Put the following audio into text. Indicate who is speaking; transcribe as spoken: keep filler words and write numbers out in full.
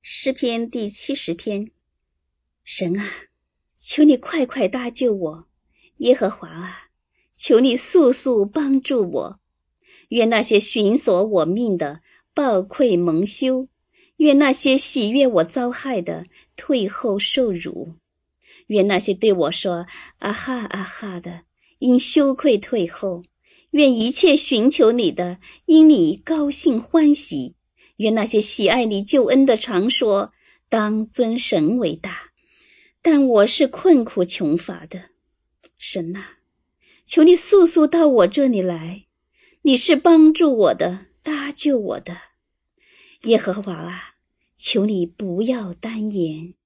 Speaker 1: 诗篇第七十篇。神啊，求你快快搭救我，耶和华啊，求你速速帮助我。愿那些寻索我命的暴愧蒙羞，愿那些喜悦我遭害的退后受辱。愿那些对我说啊哈啊哈的因羞愧退后，愿一切寻求你的因你高兴欢喜。愿那些喜爱你救恩的常说，当尊神为大。但我是困苦穷乏的，神啊，求你速速到我这里来，你是帮助我的，搭救我的。耶和华啊，求你不要单言。